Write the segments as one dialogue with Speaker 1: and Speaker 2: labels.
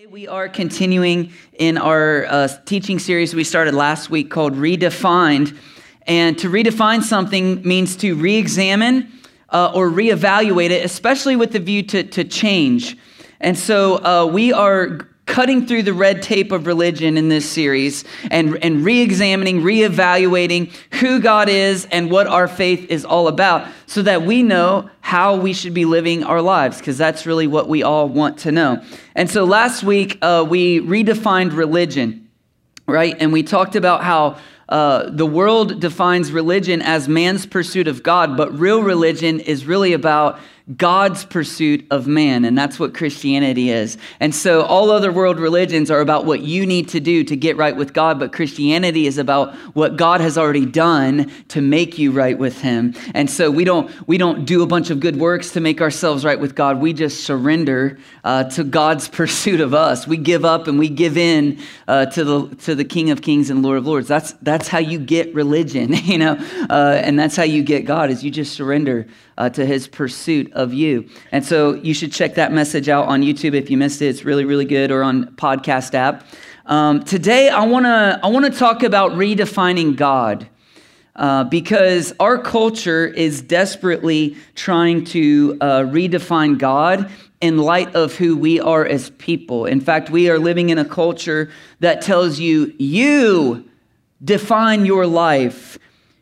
Speaker 1: We are continuing in our teaching series we started last week called Redefined. And to redefine something means to re-examine or reevaluate it, especially with the view to change. And so we are cutting through the red tape of religion in this series and re-examining, reevaluating who God is and what our faith is all about so that we know how we should be living our lives, because that's really what we all want to know. And so last week, we redefined religion, right? And we talked about how the world defines religion as man's pursuit of God, but real religion is really about God's pursuit of man, and that's what Christianity is. And so all other world religions are about what you need to do to get right with God, but Christianity is about what God has already done to make you right with him. And so we don't do a bunch of good works to make ourselves right with God. We just surrender to God's pursuit of us. We give up and we give in to the King of Kings and Lord of Lords. That's how you get religion, and that's how you get God, is you just surrender to his pursuit of you. And so you should check that message out on YouTube if you missed it. It's really, really good, or on podcast app. Today, I want to talk about redefining God, because our culture is desperately trying to redefine God in light of who we are as people. In fact, we are living in a culture that tells you define your life,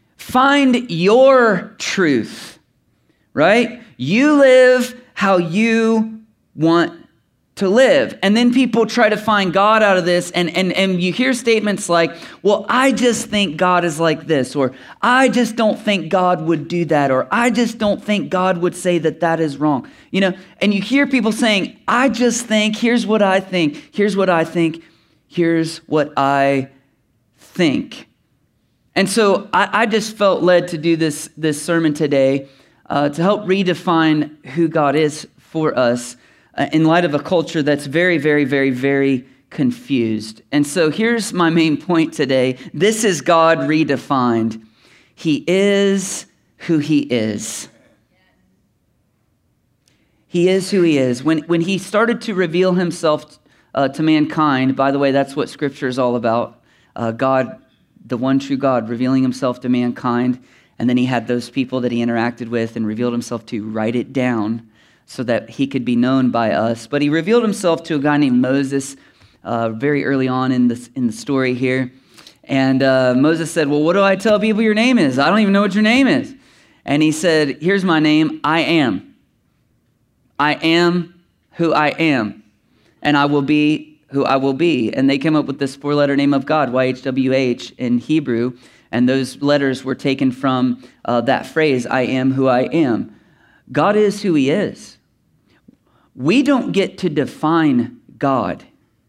Speaker 1: find your truth. Right? You live how you want to live. And then people try to find God out of this, and you hear statements like, well, I just think God is like this, or I just don't think God would do that, or I just don't think God would say that is wrong. And you hear people saying, I just think, here's what I think, here's what I think, here's what I think. And so I just felt led to do this sermon today to help redefine who God is for us in light of a culture that's very, very, very, very confused. And so here's my main point today. This is God redefined. He is who he is. He is who he is. When he started to reveal himself to mankind, by the way, that's what Scripture is all about. God, the one true God, revealing himself to mankind. And then he had those people that he interacted with and revealed himself to write it down so that he could be known by us. But he revealed himself to a guy named Moses very early on in the story here. And Moses said, well, what do I tell people your name is? I don't even know what your name is. And he said, here's my name, I am. I am who I am. And I will be who I will be. And they came up with this 4-letter name of God, YHWH in Hebrew. And those letters were taken from that phrase, I am who I am. God is who he is. We don't get to define God.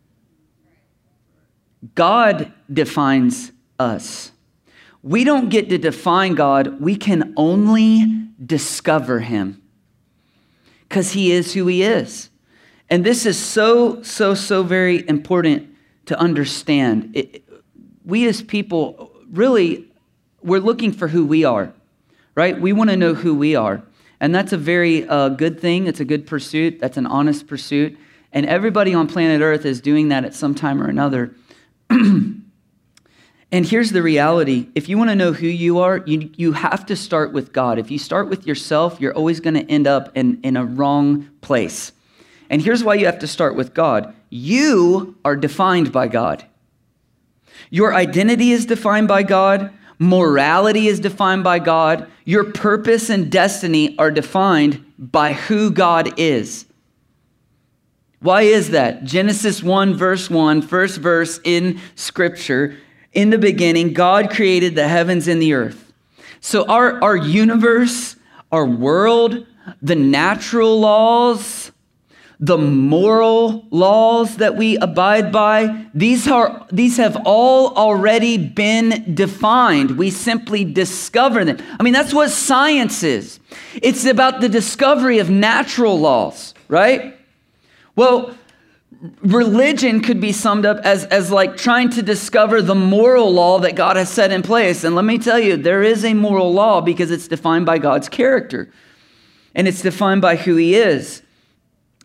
Speaker 1: God defines us. We don't get to define God. We can only discover him because he is who he is. And this is so very important to understand. We as people, really, we're looking for who we are, right? We want to know who we are. And that's a very good thing. It's a good pursuit. That's an honest pursuit. And everybody on planet Earth is doing that at some time or another. And here's the reality. If you want to know who you are, you have to start with God. If you start with yourself, you're always going to end up in a wrong place. And here's why you have to start with God. You are defined by God. Your identity is defined by God. Morality is defined by God. Your purpose and destiny are defined by who God is. Why is that? Genesis 1, verse 1, first verse in Scripture. In the beginning, God created the heavens and the earth. So our universe, our world, the natural laws, the moral laws that we abide by, these have all already been defined. We simply discover them. I mean, that's what science is. It's about the discovery of natural laws, right? Well, religion could be summed up as like trying to discover the moral law that God has set in place. And let me tell you, there is a moral law because it's defined by God's character. And it's defined by who he is.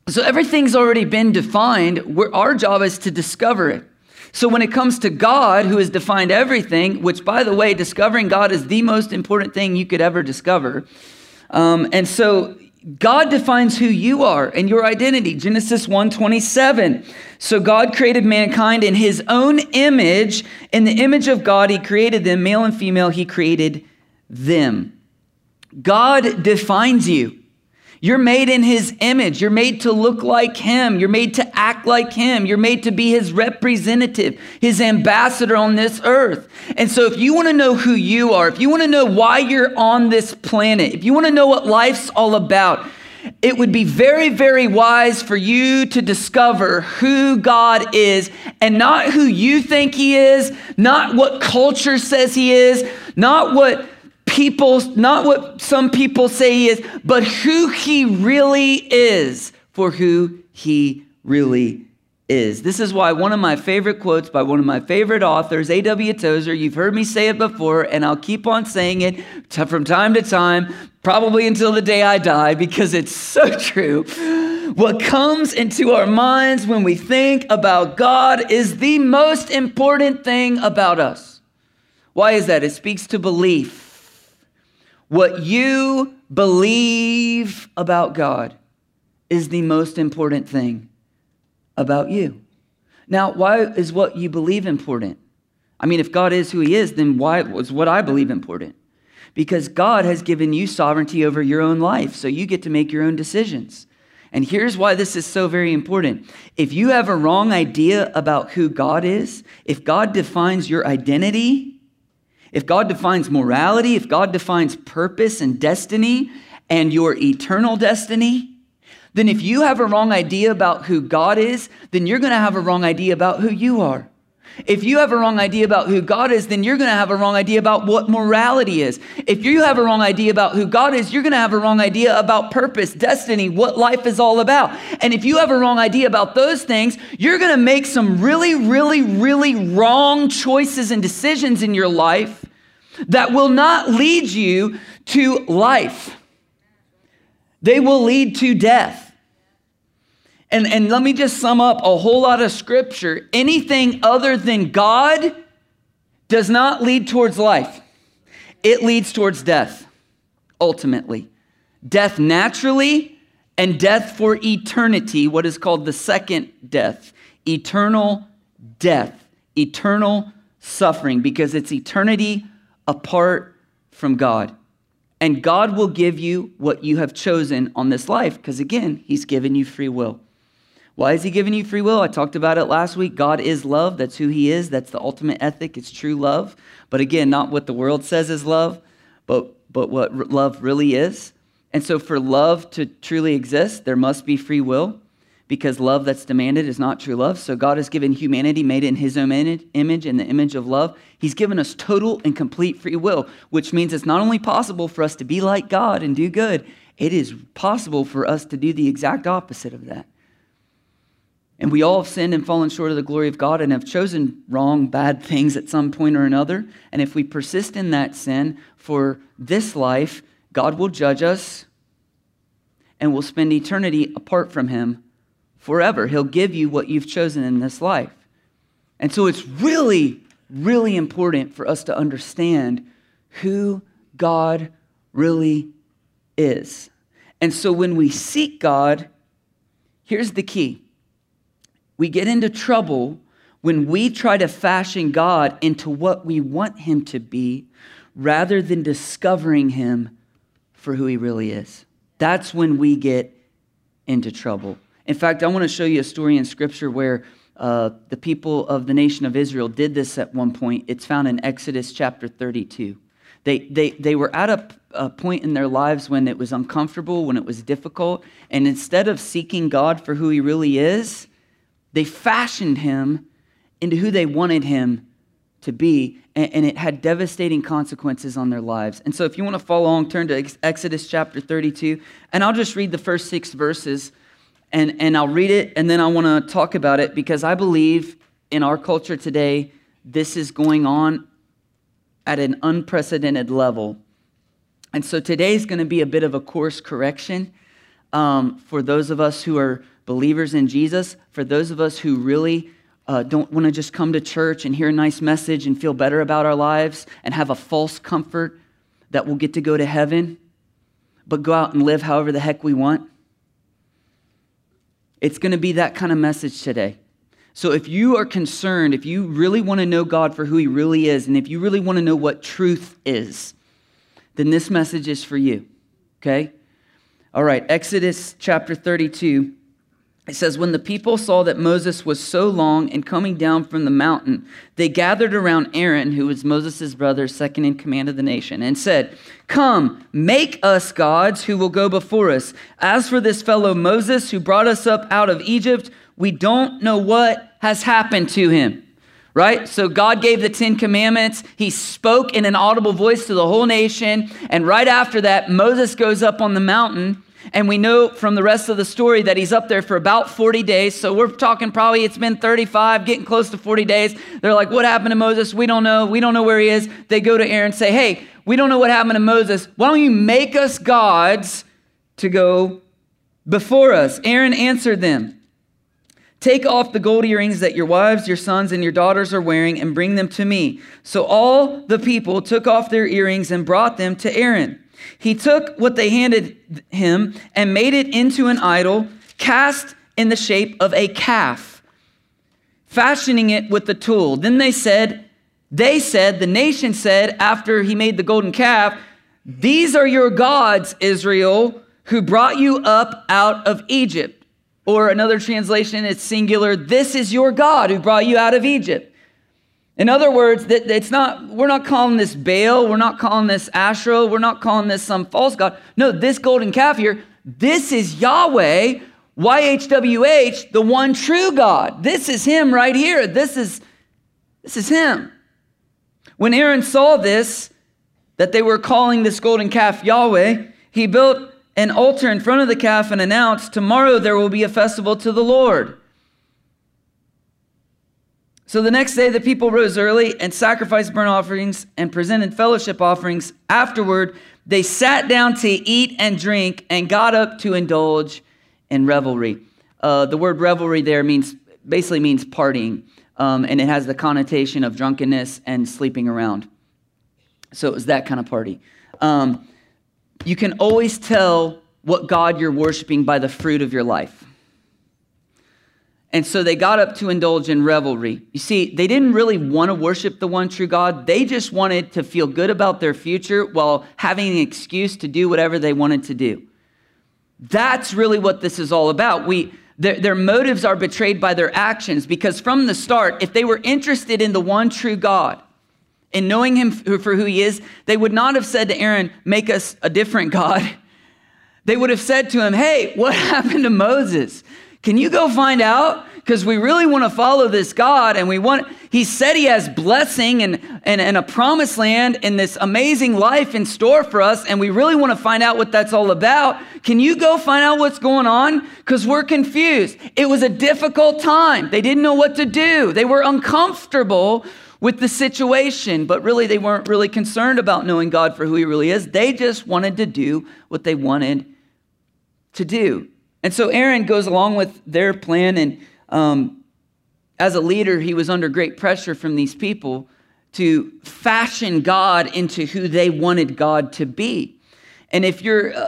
Speaker 1: So everything's already been defined. Our job is to discover it. So when it comes to God, who has defined everything, which, by the way, discovering God is the most important thing you could ever discover. And so God defines who you are and your identity. Genesis 1:27. So God created mankind in his own image. In the image of God, he created them, male and female, he created them. God defines you. You're made in his image. You're made to look like him. You're made to act like him. You're made to be his representative, his ambassador on this earth. And so if you want to know who you are, if you want to know why you're on this planet, if you want to know what life's all about, it would be very, very wise for you to discover who God is, and not who you think he is, not what culture says he is, not what some people say he is, but who he really is, for who he really is. This is why one of my favorite quotes by one of my favorite authors, A.W. Tozer, you've heard me say it before, and I'll keep on saying it from time to time, probably until the day I die, because it's so true. What comes into our minds when we think about God is the most important thing about us. Why is that? It speaks to belief. What you believe about God is the most important thing about you. Now, why is what you believe important? I mean, if God is who he is, then why was what I believe important? Because God has given you sovereignty over your own life, so you get to make your own decisions. And here's why this is so very important. If you have a wrong idea about who God is, if God defines your identity, if God defines morality, if God defines purpose and destiny and your eternal destiny, then if you have a wrong idea about who God is, then you're going to have a wrong idea about who you are. If you have a wrong idea about who God is, then you're going to have a wrong idea about what morality is. If you have a wrong idea about who God is, you're going to have a wrong idea about purpose, destiny, what life is all about. And if you have a wrong idea about those things, you're going to make some really, really, really wrong choices and decisions in your life that will not lead you to life. They will lead to death. And let me just sum up a whole lot of scripture. Anything other than God does not lead towards life. It leads towards death, ultimately. Death naturally and death for eternity, what is called the second death. Eternal death, eternal suffering, because it's eternity apart from God. And God will give you what you have chosen on this life, because again, he's given you free will. Why is he giving you free will? I talked about it last week. God is love. That's who he is. That's the ultimate ethic. It's true love. But again, not what the world says is love, but what love really is. And so for love to truly exist, there must be free will, because love that's demanded is not true love. So God has given humanity, made it in his own image, in the image of love. He's given us total and complete free will, which means it's not only possible for us to be like God and do good, it is possible for us to do the exact opposite of that. And we all have sinned and fallen short of the glory of God and have chosen wrong, bad things at some point or another. And if we persist in that sin for this life, God will judge us and we'll spend eternity apart from him forever. He'll give you what you've chosen in this life. And so it's really, really important for us to understand who God really is. And so when we seek God, here's the key. We get into trouble when we try to fashion God into what we want him to be rather than discovering him for who he really is. That's when we get into trouble. In fact, I want to show you a story in Scripture where the people of the nation of Israel did this at one point. It's found in Exodus chapter 32. They were at a point in their lives when it was uncomfortable, when it was difficult, and instead of seeking God for who he really is, they fashioned him into who they wanted him to be, and it had devastating consequences on their lives. And so if you want to follow along, turn to Exodus chapter 32, and I'll just read the first 6 verses, and I'll read it, and then I want to talk about it, because I believe in our culture today, this is going on at an unprecedented level. And so today's going to be a bit of a course correction for those of us who are believers in Jesus, for those of us who really don't want to just come to church and hear a nice message and feel better about our lives and have a false comfort that we'll get to go to heaven, but go out and live however the heck we want. It's going to be that kind of message today. So if you are concerned, if you really want to know God for who he really is, and if you really want to know what truth is, then this message is for you, okay? All right, Exodus chapter 32. It says, when the people saw that Moses was so long in coming down from the mountain, they gathered around Aaron, who was Moses' brother, second in command of the nation, and said, come, make us gods who will go before us. As for this fellow Moses who brought us up out of Egypt, we don't know what has happened to him. Right? So God gave the 10 commandments. He spoke in an audible voice to the whole nation. And right after that, Moses goes up on the mountain. And we know from the rest of the story that he's up there for about 40 days. So we're talking probably it's been 35, getting close to 40 days. They're like, what happened to Moses? We don't know. We don't know where he is. They go to Aaron and say, hey, we don't know what happened to Moses. Why don't you make us gods to go before us? Aaron answered them, take off the gold earrings that your wives, your sons, and your daughters are wearing and bring them to me. So all the people took off their earrings and brought them to Aaron. He took what they handed him and made it into an idol cast in the shape of a calf, fashioning it with the tool. Then the nation said, after he made the golden calf, these are your gods, Israel, who brought you up out of Egypt. Or another translation, it's singular, this is your God who brought you out of Egypt. In other words, we're not calling this Baal, we're not calling this Asherah, we're not calling this some false god. No, this golden calf here, this is Yahweh, YHWH, the one true God. This is him right here. This is him. When Aaron saw this, that they were calling this golden calf Yahweh, he built an altar in front of the calf and announced, tomorrow there will be a festival to the Lord. So the next day the people rose early and sacrificed burnt offerings and presented fellowship offerings. Afterward, they sat down to eat and drink and got up to indulge in revelry. The word revelry there basically means partying, and it has the connotation of drunkenness and sleeping around. So it was that kind of party. You can always tell what God you're worshiping by the fruit of your life. And so they got up to indulge in revelry. You see, they didn't really want to worship the one true God. They just wanted to feel good about their future while having an excuse to do whatever they wanted to do. That's really what this is all about. Their motives are betrayed by their actions, because from the start, if they were interested in the one true God, in knowing him for who he is, they would not have said to Aaron, make us a different God. They would have said to him, hey, what happened to Moses? Can you go find out? Because we really want to follow this God, and he said he has blessing and a promised land and this amazing life in store for us, and we really want to find out what that's all about. Can you go find out what's going on? Because we're confused. It was a difficult time. They didn't know what to do. They were uncomfortable with the situation, but really they weren't really concerned about knowing God for who he really is. They just wanted to do what they wanted to do. And so Aaron goes along with their plan, and as a leader, he was under great pressure from these people to fashion God into who they wanted God to be. And if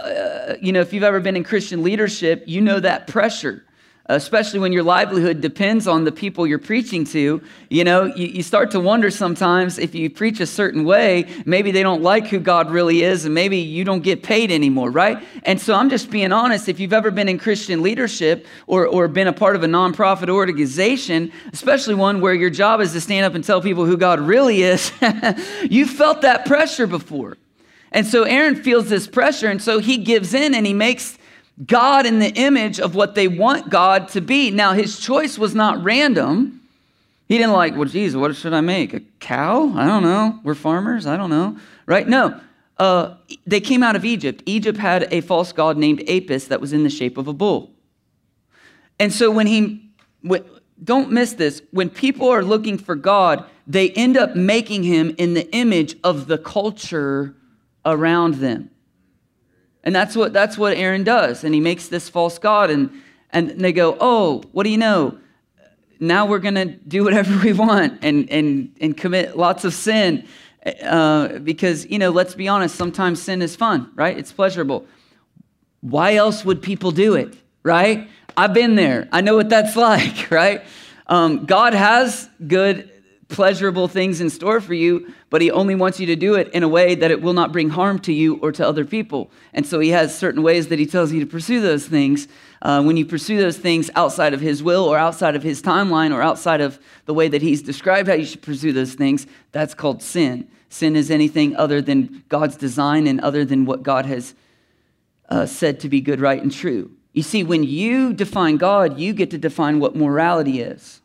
Speaker 1: if you've ever been in Christian leadership, you know that pressure, especially when your livelihood depends on the people you're preaching to. You start to wonder sometimes if you preach a certain way, maybe they don't like who God really is, and maybe you don't get paid anymore, right? And so I'm just being honest. If you've ever been in Christian leadership or been a part of a nonprofit organization, especially one where your job is to stand up and tell people who God really is, you felt that pressure before. And so Aaron feels this pressure, and so he gives in and he makes God in the image of what they want God to be. Now, his choice was not random. He didn't like, well, geez, what should I make? A cow? I don't know. We're farmers. I don't know. Right? No. They came out of Egypt. Egypt had a false god named Apis that was in the shape of a bull. And so don't miss this. When people are looking for God, they end up making him in the image of the culture around them. And that's what Aaron does. And he makes this false god. And And they go, oh, what do you know? Now we're going to do whatever we want and commit lots of sin because, let's be honest, sometimes sin is fun, right? It's pleasurable. Why else would people do it, right? I've been there. I know what that's like, right? God has good, pleasurable things in store for you, but he only wants you to do it in a way that it will not bring harm to you or to other people. And so he has certain ways that he tells you to pursue those things. When you pursue those things outside of his will or outside of his timeline or outside of the way that he's described how you should pursue those things, that's called sin. Sin is anything other than God's design and other than what God has said to be good, right, and true. You see, when you define God, you get to define what morality is.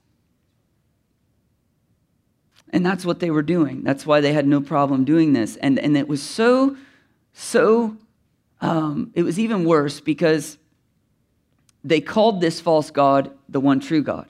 Speaker 1: And that's what they were doing. That's why they had no problem doing this. And it was it was even worse because they called this false God the one true God.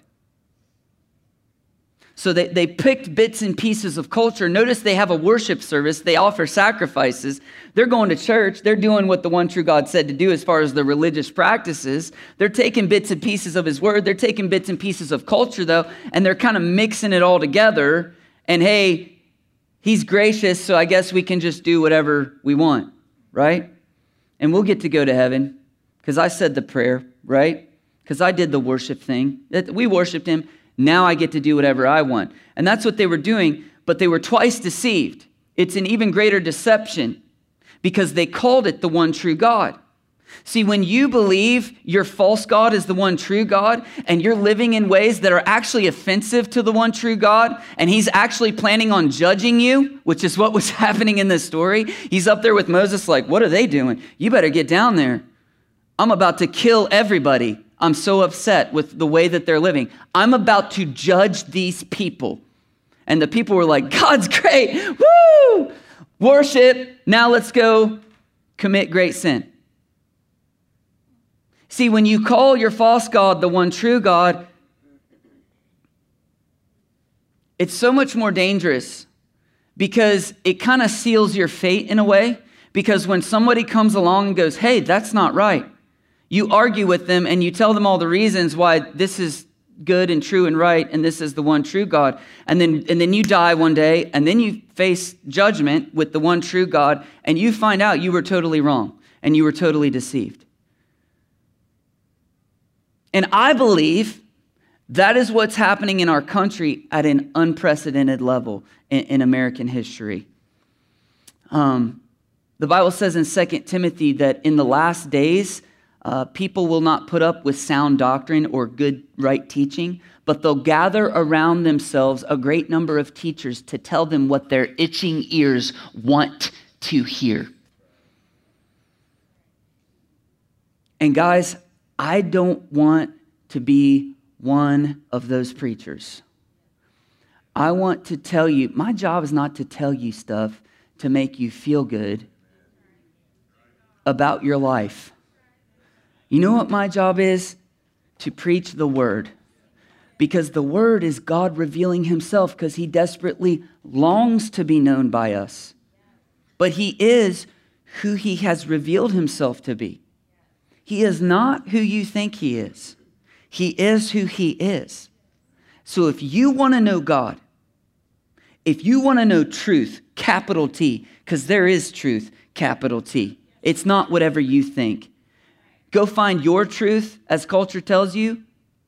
Speaker 1: So they picked bits and pieces of culture. Notice they have a worship service. They offer sacrifices. They're going to church. They're doing what the one true God said to do as far as the religious practices. They're taking bits and pieces of his word. They're taking bits and pieces of culture, though, and they're kind of mixing it all together. And hey, he's gracious, so I guess we can just do whatever we want, right? And we'll get to go to heaven because I said the prayer, right? Because I did the worship thing. We worshiped him. Now I get to do whatever I want. And that's what they were doing, but they were twice deceived. It's an even greater deception because they called it the one true God. See, when you believe your false God is the one true God and you're living in ways that are actually offensive to the one true God and he's actually planning on judging you, which is what was happening in this story. He's up there with Moses like, what are they doing? You better get down there. I'm about to kill everybody. I'm so upset with the way that they're living. I'm about to judge these people. And the people were like, God's great. Woo! Worship. Now let's go commit great sin. See, when you call your false God the one true God, it's so much more dangerous because it kind of seals your fate in a way. Because when somebody comes along and goes, hey, that's not right, you argue with them and you tell them all the reasons why this is good and true and right and this is the one true God. And then you die one day and then you face judgment with the one true God and you find out you were totally wrong and you were totally deceived. And I believe that is what's happening in our country at an unprecedented level in American history. The Bible says in 2 Timothy that in the last days, people will not put up with sound doctrine or good, right teaching, but they'll gather around themselves a great number of teachers to tell them what their itching ears want to hear. And guys, I don't want to be one of those preachers. I want to tell you, my job is not to tell you stuff to make you feel good about your life. You know what my job is? To preach the word. Because the word is God revealing himself because he desperately longs to be known by us. But he is who he has revealed himself to be. He is not who you think he is. He is who he is. So if you want to know God, if you want to know truth, capital T, because there is truth, capital T. It's not whatever you think. Go find your truth as culture tells you.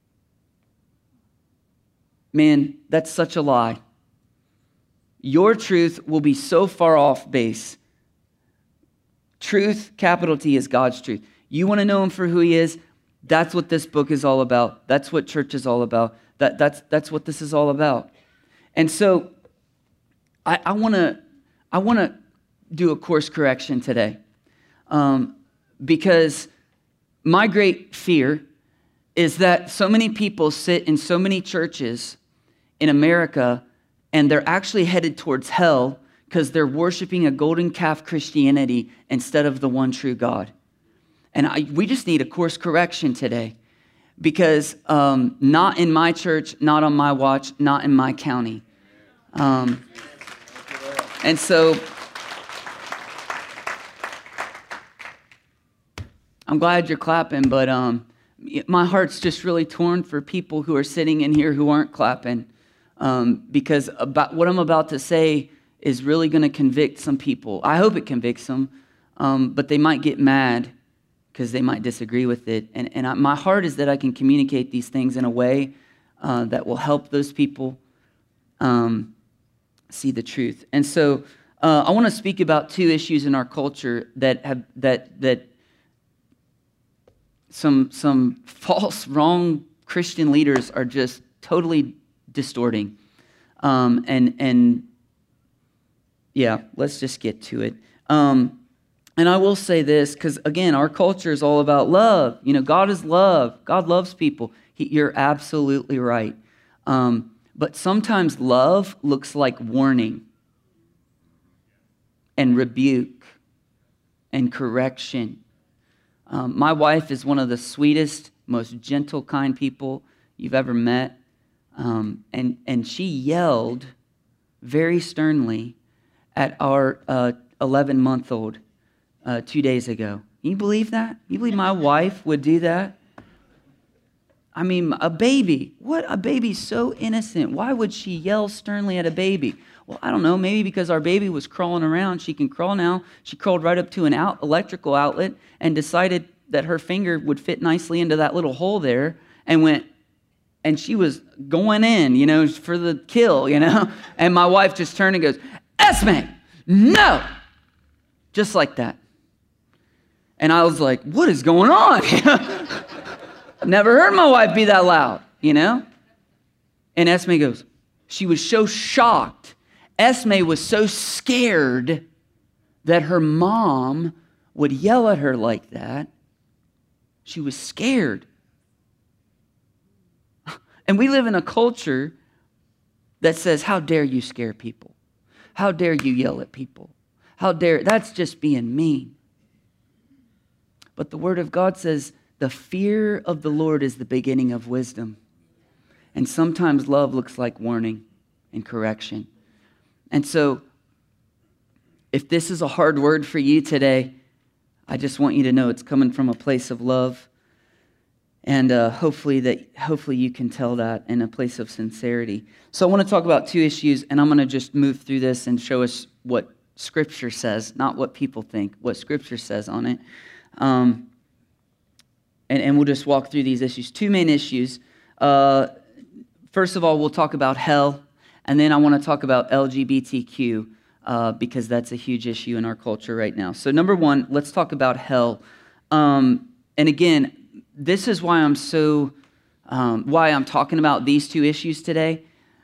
Speaker 1: Man, that's such a lie. Your truth will be so far off base. Truth, capital T, is God's truth. You want to know him for who he is? That's what this book is all about. That's what church is all about. That's what this is all about. And so I want to do a course correction today because my great fear is that so many people sit in so many churches in America and they're actually headed towards hell because they're worshiping a golden calf Christianity instead of the one true God. And we just need a course correction today because not in my church, not on my watch, not in my county. And so I'm glad you're clapping, but my heart's just really torn for people who are sitting in here who aren't clapping, because about what I'm about to say is really going to convict some people. I hope it convicts them, but they might get mad because they might disagree with it. And my heart is that I can communicate these things in a way that will help those people see the truth. And so I want to speak about two issues in our culture that some false, wrong Christian leaders are just totally distorting. And yeah, let's just get to it. And I will say this, because again, our culture is all about love. You know, God is love. God loves people. You're absolutely right. But sometimes love looks like warning and rebuke and correction. My wife is one of the sweetest, most gentle, kind people you've ever met. And she yelled very sternly at our 11-month-old 2 days ago. Can you believe that? You believe my wife would do that? I mean, a baby. What? A baby's so innocent. Why would she yell sternly at a baby? Well, I don't know. Maybe because our baby was crawling around. She can crawl now. She crawled right up to an electrical outlet and decided that her finger would fit nicely into that little hole there and she was going in, you know, for the kill, you know. And my wife just turned and goes, Esme, no! Just like that. And I was like, what is going on? I've never heard my wife be that loud, you know? And Esme goes, she was so shocked. Esme was so scared that her mom would yell at her like that. She was scared. And we live in a culture that says, how dare you scare people? How dare you yell at people? That's just being mean. But the Word of God says, the fear of the Lord is the beginning of wisdom. And sometimes love looks like warning and correction. And so, if this is a hard word for you today, I just want you to know it's coming from a place of love. And hopefully you can tell that in a place of sincerity. So I want to talk about two issues, and I'm going to just move through this and show us what Scripture says, not what people think, what Scripture says on it. And we'll just walk through these issues. Two main issues. First of all, we'll talk about hell, and then I want to talk about LGBTQ, because that's a huge issue in our culture right now. So number one, let's talk about hell. And again, this is why why I'm talking about these two issues today.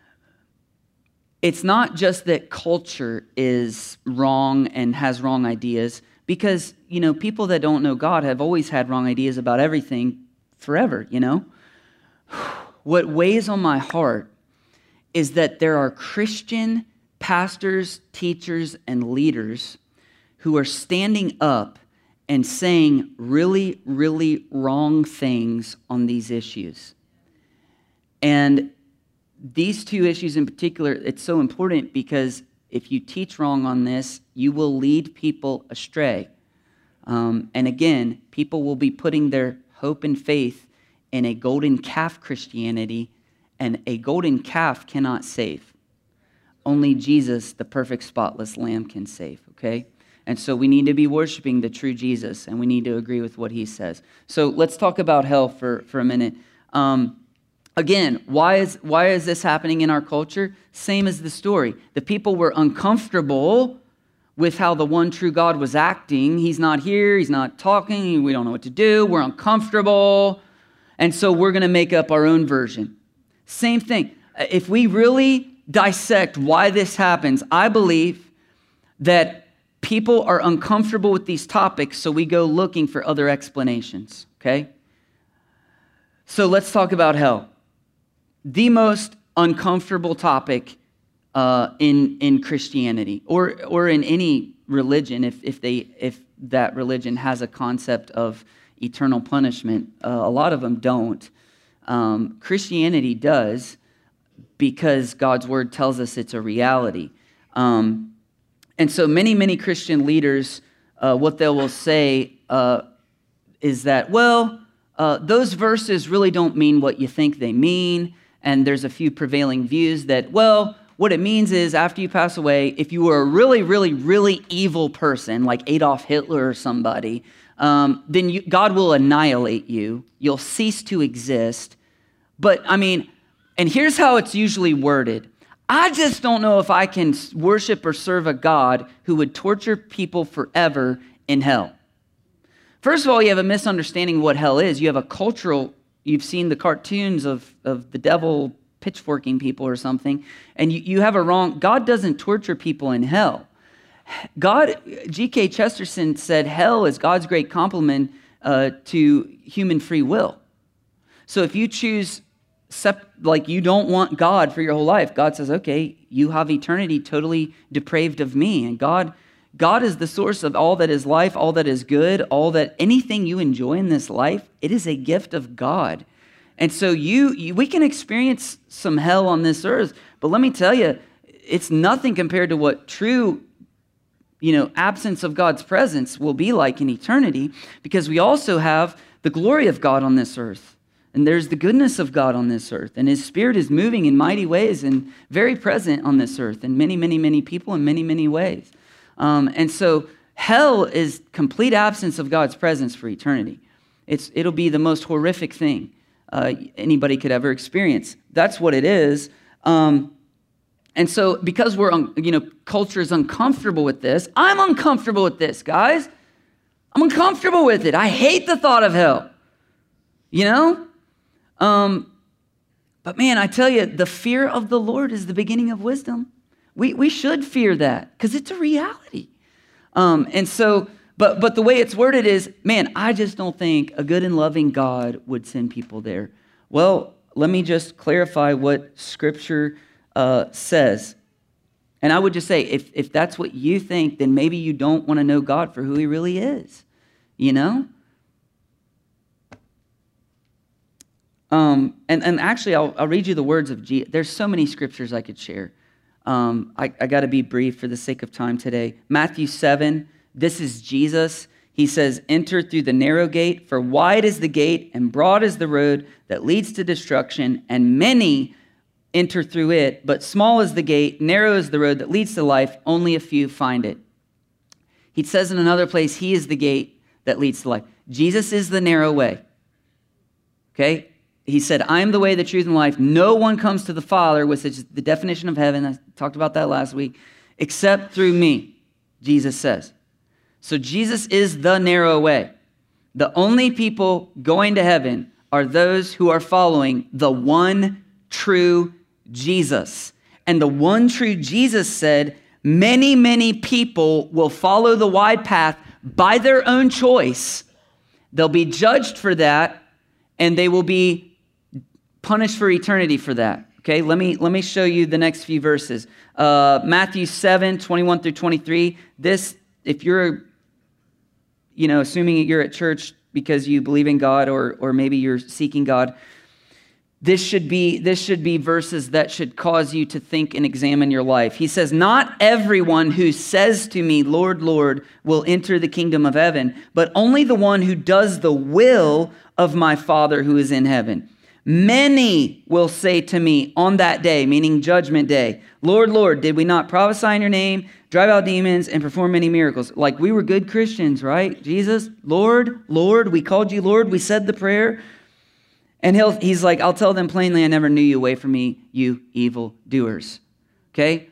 Speaker 1: It's not just that culture is wrong and has wrong ideas, because, you know, people that don't know God have always had wrong ideas about everything forever, you know. What weighs on my heart is that there are Christian pastors, teachers, and leaders who are standing up and saying really, really wrong things on these issues. And these two issues in particular, it's so important because if you teach wrong on this, you will lead people astray. And again, people will be putting their hope and faith in a golden calf Christianity, and a golden calf cannot save. Only Jesus, the perfect spotless lamb, can save, okay? And so we need to be worshiping the true Jesus, and we need to agree with what he says. So let's talk about hell for a minute. Again, why is this happening in our culture? Same as the story. The people were uncomfortable with how the one true God was acting. He's not here. He's not talking. We don't know what to do. We're uncomfortable. And so we're going to make up our own version. Same thing. If we really dissect why this happens, I believe that people are uncomfortable with these topics, so we go looking for other explanations, okay? So let's talk about hell. The most uncomfortable topic in Christianity or in any religion, if that religion has a concept of eternal punishment. A lot of them don't. Christianity does, because God's word tells us it's a reality. And so many Christian leaders, what they will say is that, well, those verses really don't mean what you think they mean. And there's a few prevailing views that, well, what it means is after you pass away, if you were a really, really, really evil person, like Adolf Hitler or somebody, then God will annihilate you. You'll cease to exist. But I mean, and here's how it's usually worded. I just don't know if I can worship or serve a God who would torture people forever in hell. First of all, you have a misunderstanding of what hell is. You have a cultural, you've seen the cartoons of the devil pitchforking people or something, and you have a wrong, God doesn't torture people in hell. God, G.K. Chesterton said, hell is God's great compliment to human free will. So if you choose, like you don't want God for your whole life, God says, okay, you have eternity totally depraved of me. And God is the source of all that is life, all that is good, anything you enjoy in this life, it is a gift of God. And so we can experience some hell on this earth, but let me tell you, it's nothing compared to what true, absence of God's presence will be like in eternity, because we also have the glory of God on this earth. And there's the goodness of God on this earth. And his Spirit is moving in mighty ways and very present on this earth in many, many, many people in many, many ways. And so hell is complete absence of God's presence for eternity. It'll be the most horrific thing anybody could ever experience. That's what it is. And so because culture is uncomfortable with this, I'm uncomfortable with this, guys. I'm uncomfortable with it. I hate the thought of hell. But man, I tell you, the fear of the Lord is the beginning of wisdom. We should fear that because it's a reality. And so, but the way it's worded is, man, I just don't think a good and loving God would send people there. Well, let me just clarify what Scripture says. And I would just say, if that's what you think, then maybe you don't want to know God for who he really is, And actually, I'll read you the words of Jesus. There's so many scriptures I could share. I got to be brief for the sake of time today. Matthew 7, this is Jesus. He says, enter through the narrow gate, for wide is the gate and broad is the road that leads to destruction, and many enter through it, but small is the gate, narrow is the road that leads to life, only a few find it. He says in another place, he is the gate that leads to life. Jesus is the narrow way. Okay? He said, I am the way, the truth, and life. No one comes to the Father, which is the definition of heaven. I talked about that last week, except through me, Jesus says. So Jesus is the narrow way. The only people going to heaven are those who are following the one true Jesus. And the one true Jesus said, many, many people will follow the wide path by their own choice. They'll be judged for that, and they will be punished for eternity for that. Okay, let me show you the next few verses. Matthew 7, 21 through 23. This, if you're, assuming you're at church because you believe in God or maybe you're seeking God, this should be verses that should cause you to think and examine your life. He says, not everyone who says to me, Lord, Lord, will enter the kingdom of heaven, but only the one who does the will of my Father who is in heaven. Many will say to me on that day, meaning judgment day, Lord, Lord, did we not prophesy in your name, drive out demons, and perform many miracles? Like we were good Christians, right? Jesus, Lord, Lord, we called you Lord, we said the prayer. And he's like, I'll tell them plainly, I never knew you. Away from me, you evil doers. Okay?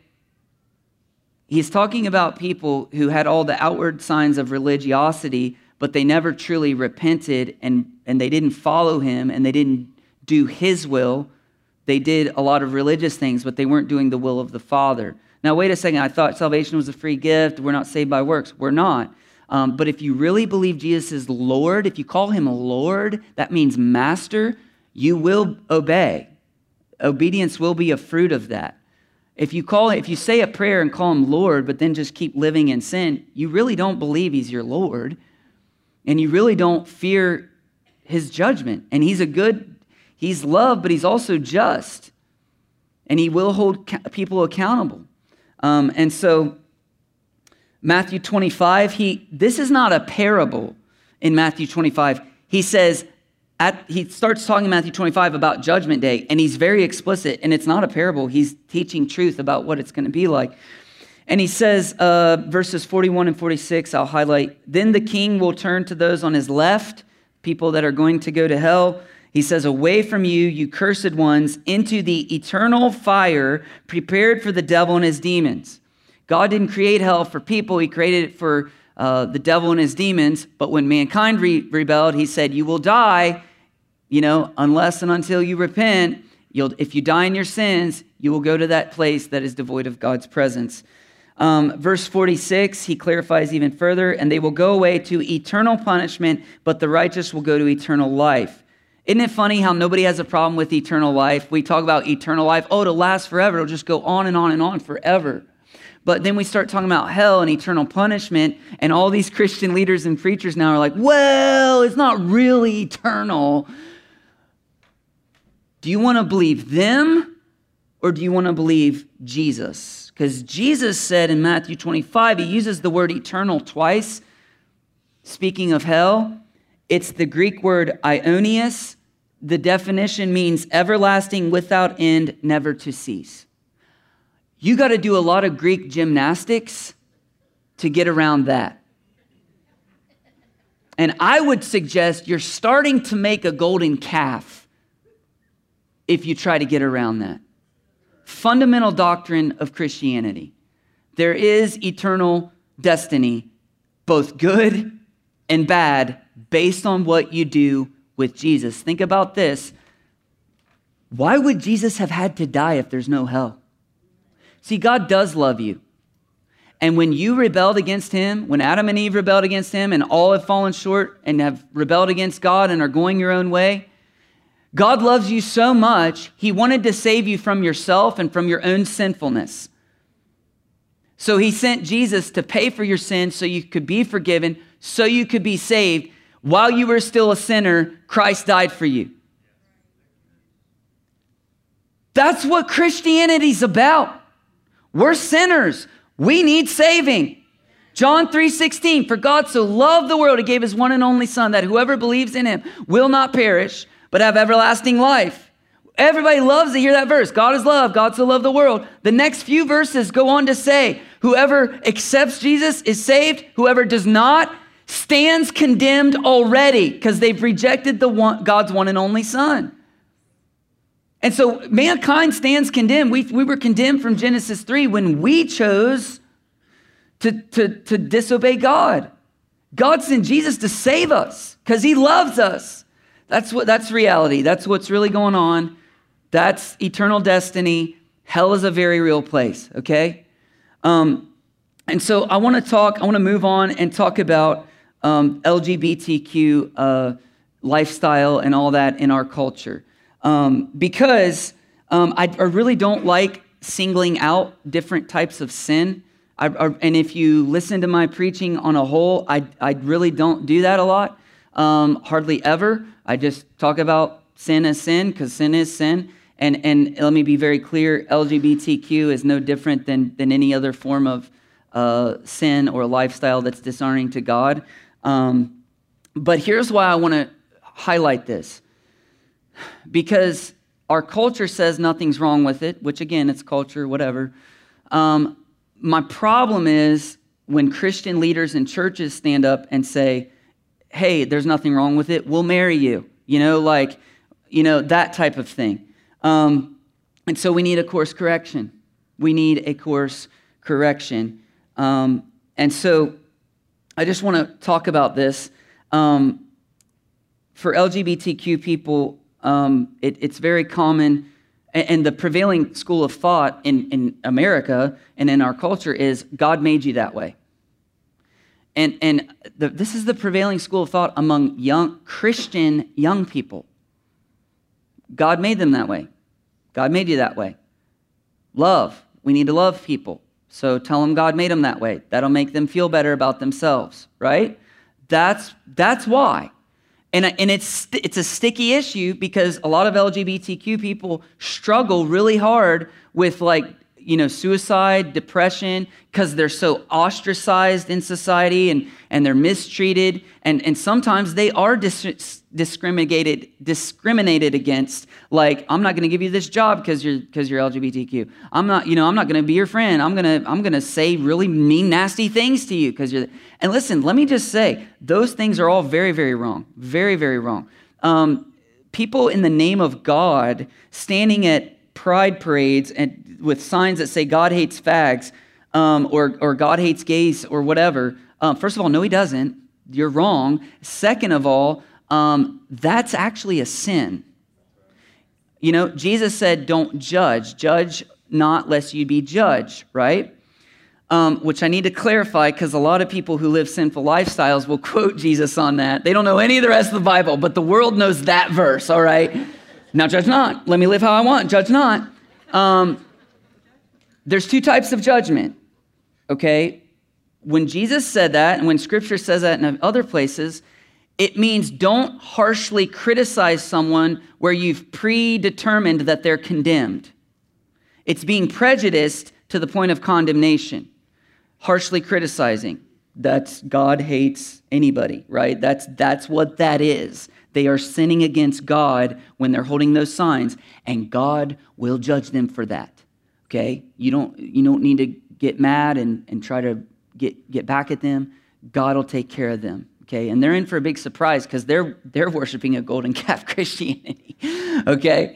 Speaker 1: He's talking about people who had all the outward signs of religiosity, but they never truly repented and they didn't follow him and they didn't do his will. They did a lot of religious things, but they weren't doing the will of the Father. Now, wait a second. I thought salvation was a free gift. We're not saved by works. We're not. But if you really believe Jesus is Lord, if you call him Lord, that means master, you will obey. Obedience will be a fruit of that. If you say a prayer and call him Lord, but then just keep living in sin, you really don't believe he's your Lord, and you really don't fear his judgment. And he's love, but he's also just, and he will hold people accountable. And so Matthew 25, this is not a parable in Matthew 25. He says, he starts talking in Matthew 25 about Judgment Day, and he's very explicit, and it's not a parable. He's teaching truth about what it's going to be like. And he says, verses 41 and 46, I'll highlight, then the king will turn to those on his left, people that are going to go to hell. He says, away from you, you cursed ones, into the eternal fire prepared for the devil and his demons. God didn't create hell for people. He created it for the devil and his demons. But when mankind rebelled, he said, you will die, unless and until you repent. If you die in your sins, you will go to that place that is devoid of God's presence. Verse 46, he clarifies even further, and they will go away to eternal punishment, but the righteous will go to eternal life. Isn't it funny how nobody has a problem with eternal life? We talk about eternal life. Oh, it'll last forever. It'll just go on and on and on forever. But then we start talking about hell and eternal punishment, and all these Christian leaders and preachers now are like, well, it's not really eternal. Do you want to believe them, or do you want to believe Jesus? Because Jesus said in Matthew 25, he uses the word eternal twice. Speaking of hell, it's the Greek word aionios. The definition means everlasting, without end, never to cease. You got to do a lot of Greek gymnastics to get around that. And I would suggest you're starting to make a golden calf if you try to get around that. Fundamental doctrine of Christianity. There is eternal destiny, both good and bad, based on what you do with Jesus. Think about this. Why would Jesus have had to die if there's no hell? See, God does love you. And when you rebelled against him, when Adam and Eve rebelled against him and all have fallen short and have rebelled against God and are going your own way, God loves you so much, he wanted to save you from yourself and from your own sinfulness. So he sent Jesus to pay for your sins so you could be forgiven, so you could be saved. While you were still a sinner, Christ died for you. That's what Christianity's about. We're sinners. We need saving. John 3:16, for God so loved the world, he gave his one and only Son, that whoever believes in him will not perish, but have everlasting life. Everybody loves to hear that verse. God is love. God so loved the world. The next few verses go on to say, whoever accepts Jesus is saved. Whoever does not stands condemned already because they've rejected God's one and only Son. And so mankind stands condemned. We were condemned from Genesis 3 when we chose to disobey God. God sent Jesus to save us because he loves us. That's reality. That's what's really going on. That's eternal destiny. Hell is a very real place, okay? And so I want to move on and talk about LGBTQ lifestyle and all that in our culture. Because I really don't like singling out different types of sin. And if you listen to my preaching on a whole, I really don't do that a lot, hardly ever. I just talk about sin as sin because sin is sin. And let me be very clear, LGBTQ is no different than any other form of sin or lifestyle that's dishonoring to God. But here's why I want to highlight this. Because our culture says nothing's wrong with it, which again, it's culture, whatever. My problem is when Christian leaders and churches stand up and say, hey, there's nothing wrong with it, we'll marry you. That type of thing. And so we need a course correction. And so I just want to talk about this. For LGBTQ people, it's very common, and the prevailing school of thought in America and in our culture is God made you that way. And this is the prevailing school of thought among Christian young people. God made them that way. God made you that way. Love. We need to love people. So tell them God made them that way. That'll make them feel better about themselves, right? That's why. And it's a sticky issue because a lot of LGBTQ people struggle really hard with suicide, depression, because they're so ostracized in society and they're mistreated. And sometimes they are discriminated against. Like, I'm not going to give you this job because you're LGBTQ. I'm not going to be your friend. I'm going to say really mean, nasty things to you because you're. And listen, let me just say, those things are all very, very wrong. Very, very wrong. People in the name of God standing at pride parades and with signs that say God hates fags or God hates gays or whatever. First of all, no, he doesn't. You're wrong. Second of all, that's actually a sin. Jesus said, don't judge. Judge not lest you be judged, right? Which I need to clarify because a lot of people who live sinful lifestyles will quote Jesus on that. They don't know any of the rest of the Bible, but the world knows that verse, all right? Now judge not. Let me live how I want. Judge not. There's two types of judgment, okay? When Jesus said that, and when Scripture says that in other places, it means don't harshly criticize someone where you've predetermined that they're condemned. It's being prejudiced to the point of condemnation. Harshly criticizing. That's God hates anybody, right? That's what that is. They are sinning against God when they're holding those signs, and God will judge them for that. Okay? You don't need to get mad and try to get back at them. God will take care of them. Okay? And they're in for a big surprise because they're worshiping a golden calf Christianity. Okay?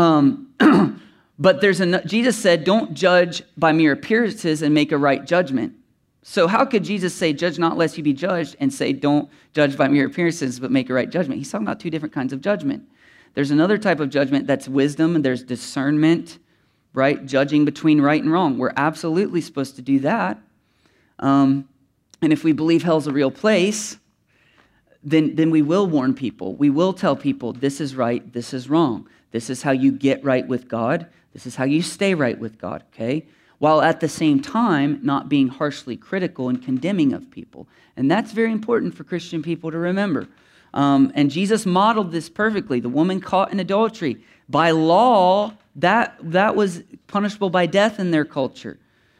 Speaker 1: But Jesus said, don't judge by mere appearances and make a right judgment. So how could Jesus say, judge not lest you be judged, and say, don't judge by mere appearances but make a right judgment? He's talking about two different kinds of judgment. There's another type of judgment that's wisdom, and there's discernment, right? Judging between right and wrong. We're absolutely supposed to do that. And if we believe hell's a real place, then we will warn people. We will tell people, this is right, this is wrong. This is how you get right with God. This is how you stay right with God, okay? While at the same time, not being harshly critical and condemning of people. And that's very important for Christian people to remember. And Jesus modeled this perfectly. The woman caught in adultery. By law, that was punishable by death in their culture.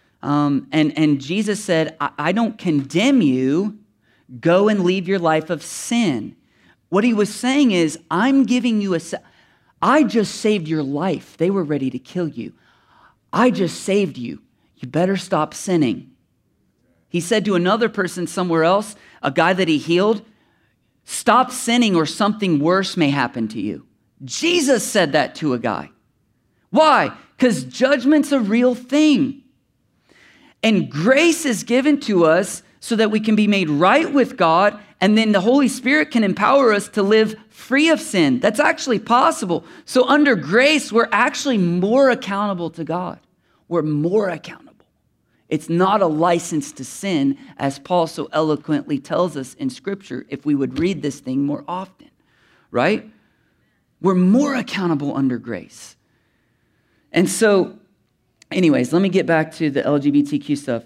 Speaker 1: And Jesus said, I don't condemn you. Go and leave your life of sin. What he was saying is, I'm giving you I just saved your life. They were ready to kill you. I just saved you. You better stop sinning. He said to another person somewhere else, a guy that he healed, stop sinning or something worse may happen to you. Jesus said that to a guy. Why? Because judgment's a real thing. And grace is given to us so that we can be made right with God, and then the Holy Spirit can empower us to live free of sin. That's actually possible. So under grace, we're actually more accountable to God. We're more accountable. It's not a license to sin, as Paul so eloquently tells us in Scripture, if we would read this thing more often, right? We're more accountable under grace. And so, anyways, let me get back to the LGBTQ stuff.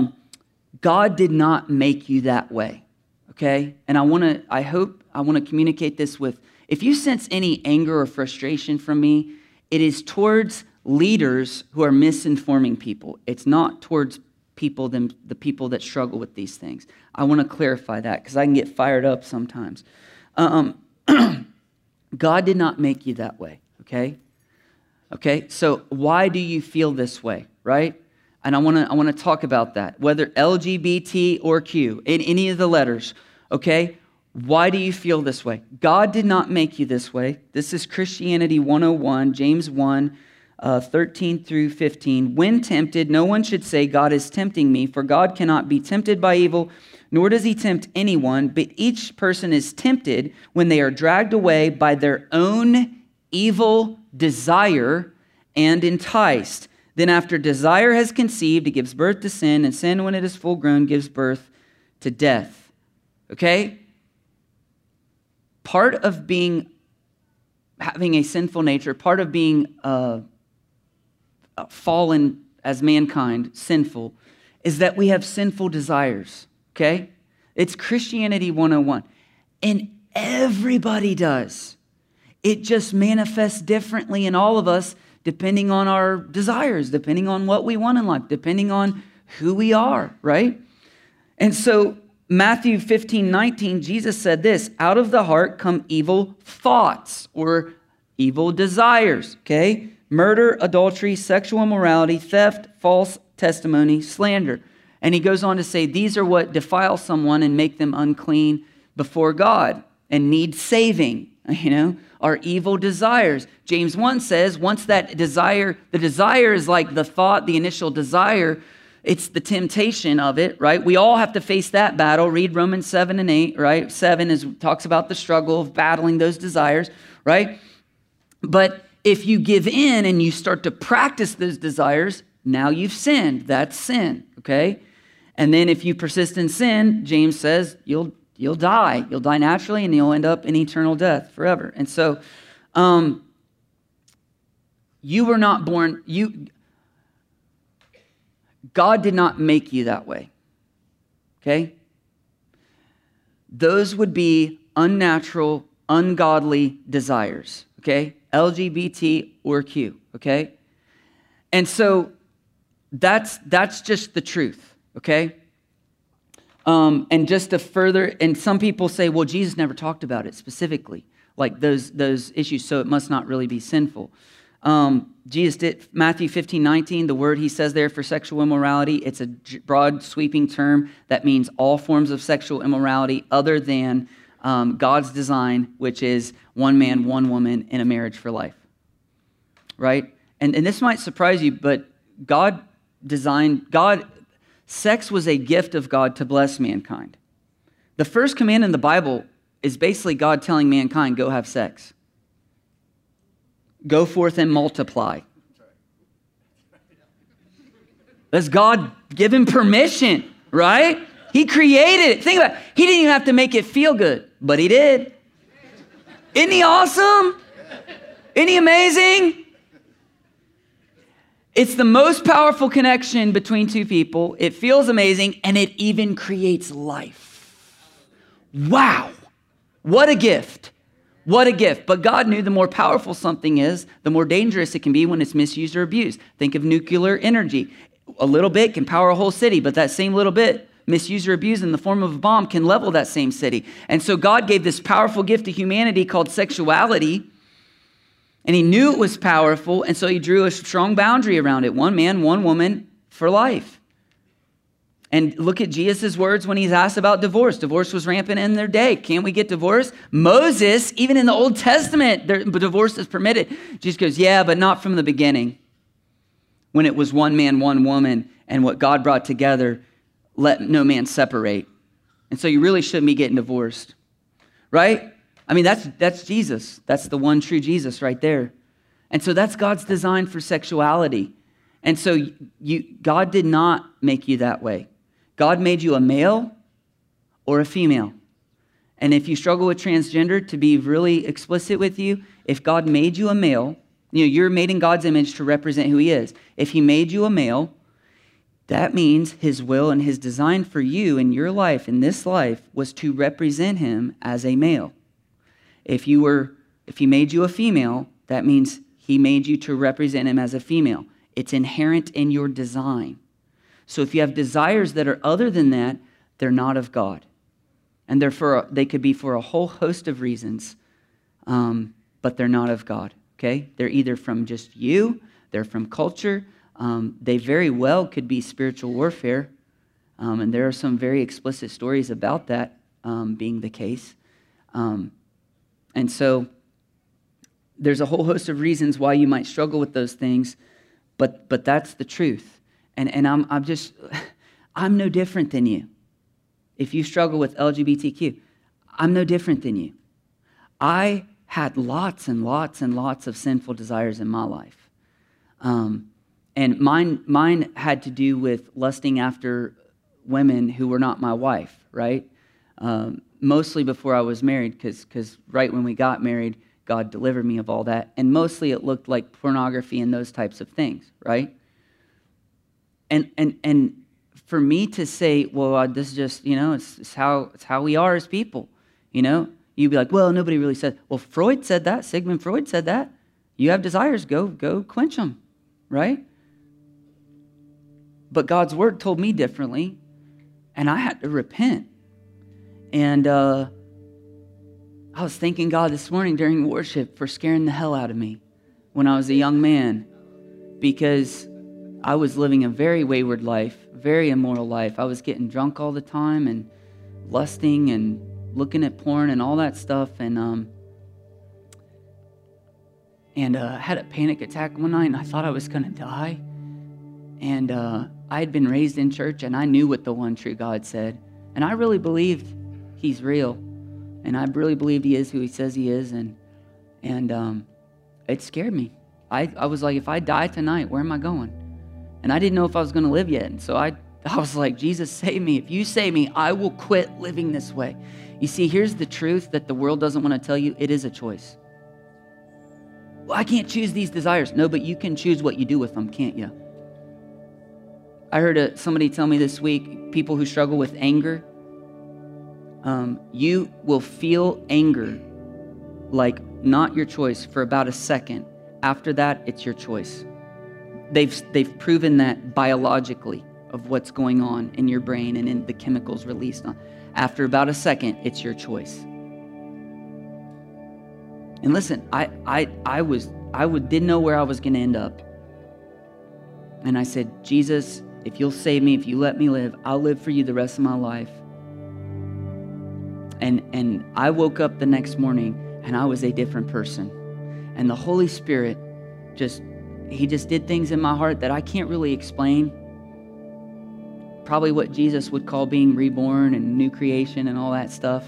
Speaker 1: God did not make you that way, okay? And I want to communicate this with, if you sense any anger or frustration from me, it is towards leaders who are misinforming people. It's not towards the people that struggle with these things. I want to clarify that because I can get fired up sometimes. God did not make you that way, okay? Okay, so why do you feel this way, right? And I want to talk about that, whether LGBT or Q, in any of the letters, okay? Why do you feel this way? God did not make you this way. This is Christianity 101, James 1, 13 through 15. When tempted, no one should say, God is tempting me, for God cannot be tempted by evil, nor does he tempt anyone, but each person is tempted when they are dragged away by their own evil desire and enticed. Then after desire has conceived, it gives birth to sin, and sin, when it is full grown, gives birth to death. Okay? Part of having a sinful nature, part of being fallen as mankind, sinful, is that we have sinful desires. Okay? It's Christianity 101. And everybody does. It just manifests differently in all of us depending on our desires, depending on what we want in life, depending on who we are, right? And so Matthew 15:19, Jesus said this, out of the heart come evil thoughts or evil desires, okay? Murder, adultery, sexual immorality, theft, false testimony, slander. And he goes on to say, these are what defile someone and make them unclean before God and need saving, are evil desires. James 1 says, once that desire, the desire is like the thought, the initial desire, it's the temptation of it, right? We all have to face that battle. Read Romans 7 and 8, right? 7 talks about the struggle of battling those desires, right? But if you give in and you start to practice those desires, now you've sinned. That's sin, okay? And then if you persist in sin, James says, you'll die. You'll die naturally and you'll end up in eternal death forever. And so you were not born, God did not make you that way, okay? Those would be unnatural, ungodly desires, okay? LGBT or Q, okay? And so that's just the truth, okay? And just to further, and some people say, well, Jesus never talked about it specifically, like those issues, so it must not really be sinful. Jesus did, Matthew 15:19, the word he says there for sexual immorality, it's a broad sweeping term that means all forms of sexual immorality other than God's design, which is one man, one woman in a marriage for life, right? And this might surprise you, but sex was a gift of God to bless mankind. The first command in the Bible is basically God telling mankind, go have sex. Go forth and multiply. That's God given permission, right? He created it. Think about it. He didn't even have to make it feel good, but he did. Isn't he awesome? Isn't he amazing? It's the most powerful connection between two people. It feels amazing, and it even creates life. Wow. What a gift. What a gift. But God knew the more powerful something is, the more dangerous it can be when it's misused or abused. Think of nuclear energy. A little bit can power a whole city, but that same little bit, misused or abused in the form of a bomb, can level that same city. And so God gave this powerful gift to humanity called sexuality, and he knew it was powerful, and so he drew a strong boundary around it. One man, one woman for life. And look at Jesus' words when he's asked about divorce. Divorce was rampant in their day. Can't we get divorced? Moses, even in the Old Testament, divorce is permitted. Jesus goes, yeah, but not from the beginning. When it was one man, one woman, and what God brought together, let no man separate. And so you really shouldn't be getting divorced, right? I mean, that's Jesus. That's the one true Jesus right there. And so that's God's design for sexuality. And so God did not make you that way. God made you a male or a female. And if you struggle with transgender, to be really explicit with you, if God made you a male, you're made in God's image to represent who he is. If he made you a male, that means his will and his design for you in your life, in this life, was to represent him as a male. If he made you a female, that means he made you to represent him as a female. It's inherent in your design. So if you have desires that are other than that, they're not of God. And they could be for a whole host of reasons, but they're not of God, okay? They're either from just you, they're from culture, they very well could be spiritual warfare, and there are some very explicit stories about that being the case. And so there's a whole host of reasons why you might struggle with those things, but that's the truth. And I'm no different than you. If you struggle with LGBTQ, I'm no different than you. I had lots and lots and lots of sinful desires in my life. And mine had to do with lusting after women who were not my wife, right? Mostly before I was married, because right when we got married, God delivered me of all that. And mostly it looked like pornography and those types of things, right? And for me to say, well, this is just, it's how we are as people, you'd be like, well, nobody really said. Well, Freud said that. Sigmund Freud said that. You have desires, go quench them, right? But God's word told me differently, and I had to repent. And I was thanking God this morning during worship for scaring the hell out of me when I was a young man, because I was living a very wayward life, very immoral life. I was getting drunk all the time and lusting and looking at porn and all that stuff, and had a panic attack one night, and I thought I was going to die. And I had been raised in church, and I knew what the one true God said, and I really believed He's real, and I really believed He is who He says He is, and it scared me. I was like, if I die tonight, where am I going? And I didn't know if I was going to live yet, and so I was like, Jesus, save me. If you save me, I will quit living this way. You see, here's the truth that the world doesn't want to tell you. It is a choice. Well, I can't choose these desires. No, but you can choose what you do with them, can't you? I heard somebody tell me this week, people who struggle with anger, you will feel anger like not your choice for about a second. After that, it's your choice. They've proven that biologically of what's going on in your brain and in the chemicals released. After about a second, it's your choice. And listen, I didn't know where I was going to end up. And I said, Jesus, if you'll save me, if you let me live, I'll live for you the rest of my life. And I woke up the next morning and I was a different person. And the Holy Spirit He just did things in my heart that I can't really explain. Probably what Jesus would call being reborn and new creation and all that stuff.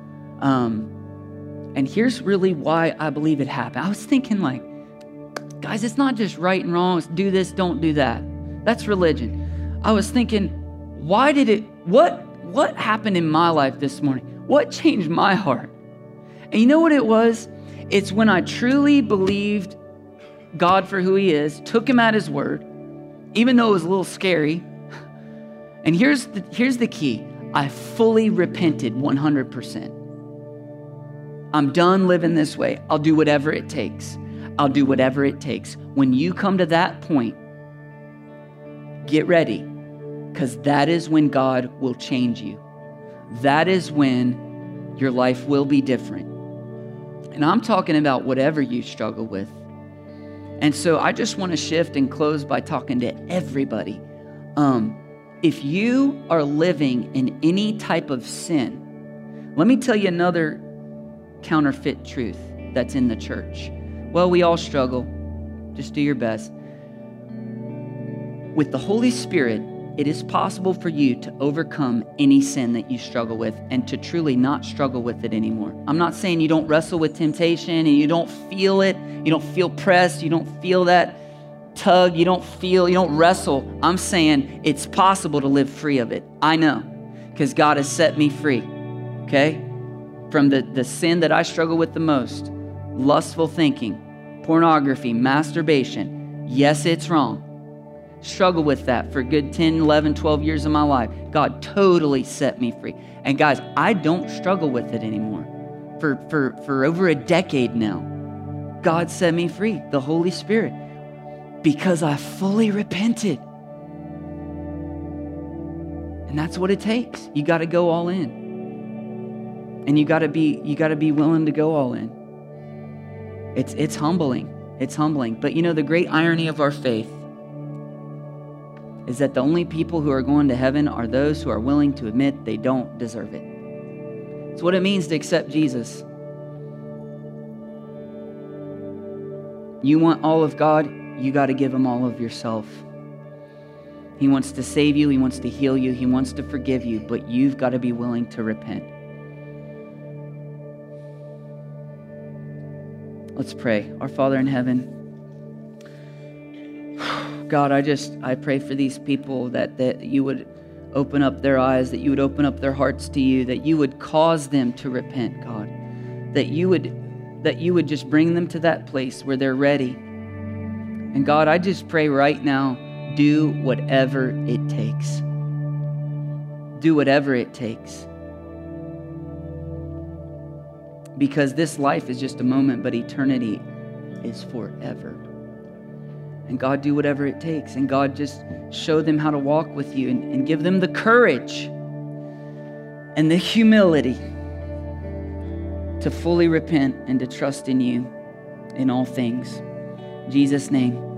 Speaker 1: And here's really why I believe it happened. I was thinking like, guys, it's not just right and wrong. It's do this, don't do that. That's religion. I was thinking, what happened in my life this morning? What changed my heart? And you know what it was? It's when I truly believed God for who He is, took Him at His word, even though it was a little scary. And here's the key. I fully repented 100%. I'm done living this way. I'll do whatever it takes. I'll do whatever it takes. When you come to that point, get ready, because that is when God will change you. That is when your life will be different. And I'm talking about whatever you struggle with. And so I just want to shift and close by talking to everybody. If you are living in any type of sin, let me tell you another counterfeit truth that's in the church. Well, we all struggle. Just do your best. With the Holy Spirit, it is possible for you to overcome any sin that you struggle with and to truly not struggle with it anymore. I'm not saying you don't wrestle with temptation and you don't feel it, you don't feel pressed, you don't feel that tug, you don't wrestle. I'm saying it's possible to live free of it. I know, because God has set me free, okay? From the sin that I struggle with the most, lustful thinking, pornography, masturbation. Yes, it's wrong. Struggle with that for a good 10, 11, 12 years of my life. God totally set me free. And guys, I don't struggle with it anymore. For over a decade now, God set me free, the Holy Spirit, because I fully repented. And that's what it takes. You got to go all in. And you got to be willing to go all in. It's humbling. It's humbling. But you know, the great irony of our faith is that the only people who are going to heaven are those who are willing to admit they don't deserve it. It's what it means to accept Jesus. You want all of God, you got to give Him all of yourself. He wants to save you, He wants to heal you, He wants to forgive you, but you've got to be willing to repent. Let's pray. Our Father in heaven, God, I pray for these people that you would open up their eyes, that you would open up their hearts to you, that you would cause them to repent, God, that you would just bring them to that place where they're ready. And God, I just pray right now, do whatever it takes. Do whatever it takes. Because this life is just a moment, but eternity is forever. And God, do whatever it takes. And God, just show them how to walk with you and give them the courage and the humility to fully repent and to trust in you in all things. In Jesus' name.